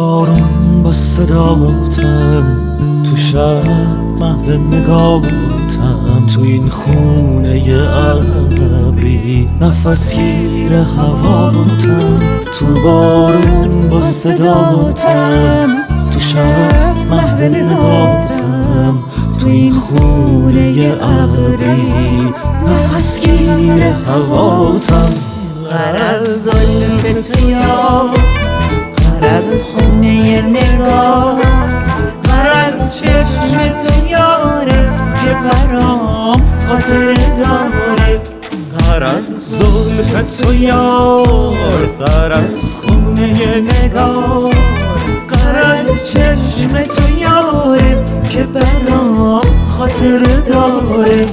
بارون با صداتم، تو شب محو نگاتم، تو این خونه ابری نفس گیر هواتم. تو بارون با صداتم، تو شب محو نگاتم، تو این خونه ابری نفس گیر هواتم. غرض زلف تو یار، غرض خونه نگاه، غرض چشم تو یاره که برام خاطر داره. غرض زلف تو یار، غرض خونه نگاه، غرض چشم تو یاره که برام خاطر داره.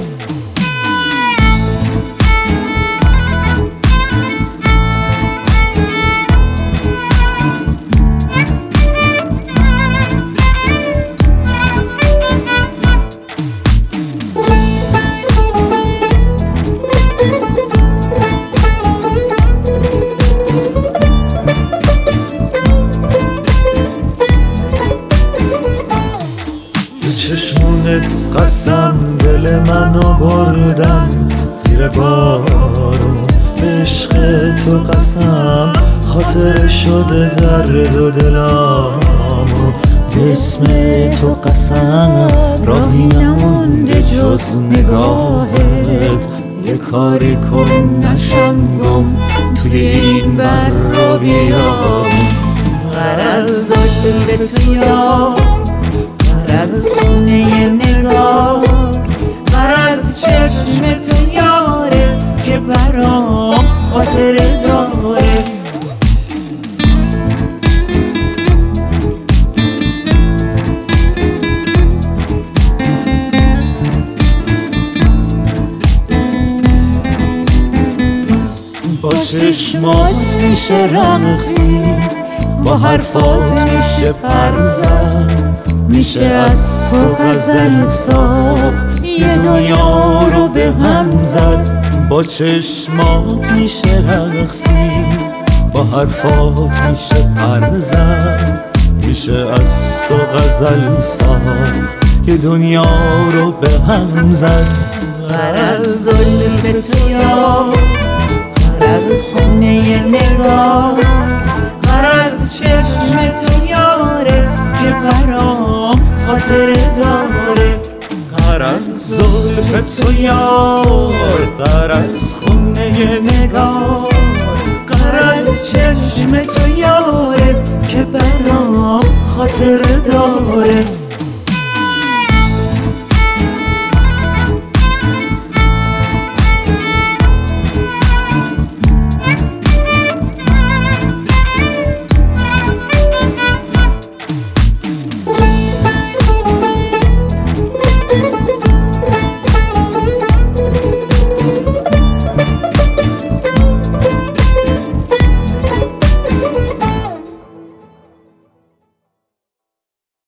چشمونت قسم دل منو بردن زیر بارون، به عشق تو قسم خاطر شده درد و دلامو، به اسم تو قسم راهی نمونده جز نگاهت. یه کاری کن نشم گم توی این بر و بیام. غرض زلف تو یار، غرض خونه نگاه، غرض چشم تو یاره که برام خاطر داره. با چشمات میشه رقصی، با حرفات میشه پر زد، میشه از تو غزل ساخت، یه دنیا رو به هم زد. با چشمات میشه رقصی، با حرفات میشه پر زد، میشه از تو غزل ساخت، یه دنیا رو به هم زد. غرض زلف تو یار، غرض خونه نگاه، غرض چشم تو یاره که برام خاطر داره. غرض زلف تو یار، غرض خونه نگاه، غرض چشم تو یاره که برام خاطر داره.